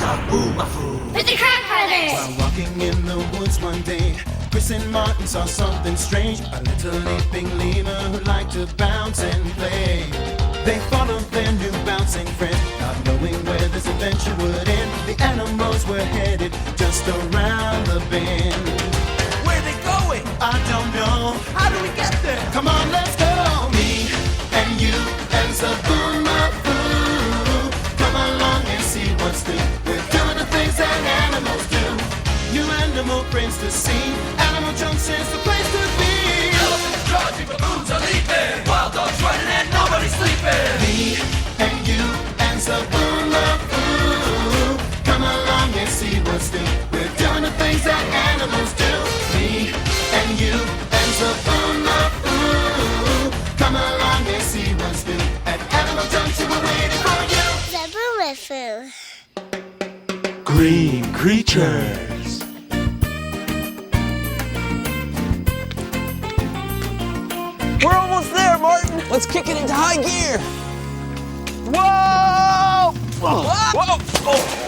With the Crab Brothers! While walking in the woods one day, Chris and Martin saw something strange. A little leaping lemur who liked to bounce and play. They followed their new bouncing friend, not knowing where this adventure would end. The animals were headed just around the bend. Where are they going? I don't know. How do we get there? Come on, let's go. Me and you and Zaboomeroo. Come along and see what's new. We're doing the things that animals do. New animal friends to see. Animal Junction's the place to be. Elephants charging, baboons are leaping. Wild dogs running and nobody's sleeping. Me and you and Zaboomeroo. Come along and see what's new. We're doing the things that animals do. Me and you and Zaboomeroo. Come along and see what's new. At Animal Junction we're waiting for you. Zaboomeroo. Green creatures. We're almost there, Martin. Let's kick it into high gear. Whoa! Whoa! Whoa! Oh.